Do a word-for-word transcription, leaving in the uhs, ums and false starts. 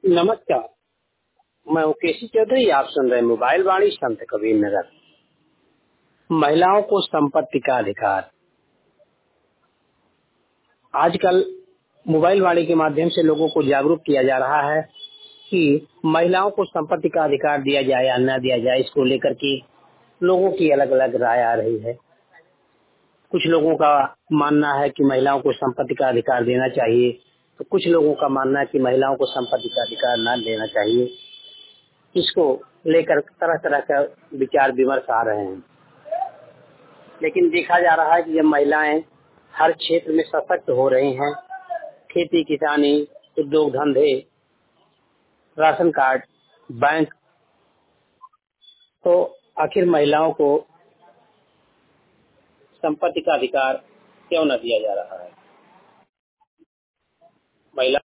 नमस्कार। मैं मुकेश चौधरी, आप सुन रहे मोबाइल वाणी संत कबीर नगर। महिलाओं को संपत्ति का अधिकार। आजकल मोबाइल वाणी के माध्यम से लोगों को जागरूक किया जा रहा है कि महिलाओं को संपत्ति का अधिकार दिया जाए या न दिया जाए। इसको लेकर के लोगों की अलग अलग राय आ रही है। कुछ लोगों का मानना है कि महिलाओं को संपत्ति का अधिकार देना चाहिए, तो कुछ लोगों का मानना है कि महिलाओं को संपत्ति का अधिकार न देना चाहिए। इसको लेकर तरह तरह का विचार विमर्श आ रहे हैं, लेकिन देखा जा रहा है कि जब महिलाएं हर क्षेत्र में सशक्त हो रही हैं, खेती किसानी, उद्योग धंधे, राशन कार्ड, बैंक, तो आखिर महिलाओं को संपत्ति का अधिकार क्यों न दिया जा रहा है। महिला